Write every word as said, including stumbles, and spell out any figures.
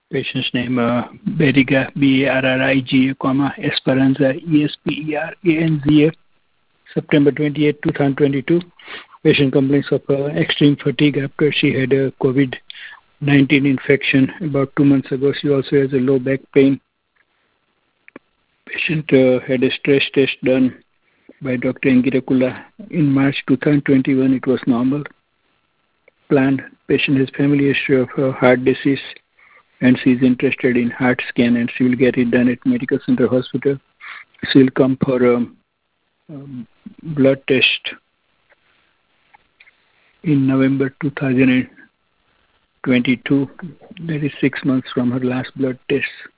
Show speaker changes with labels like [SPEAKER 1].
[SPEAKER 1] Patient's name, uh, Beriga, B A R R I G A, comma, Esperanza, E S P E R A N Z A, September twenty-eighth, twenty twenty-two. Patient complains of uh, extreme fatigue after she had a COVID nineteen infection about two months ago. She also has a low back pain. Patient uh, had a stress test done by Doctor Engirakula in March twenty twenty-one. It was normal. Planned. Patient has family history of uh, heart disease, and she is interested in heart scan, and she will get it done at Medical Center Hospital. She will come for a um, um, blood test in November two thousand twenty-two. That is six months from her last blood test.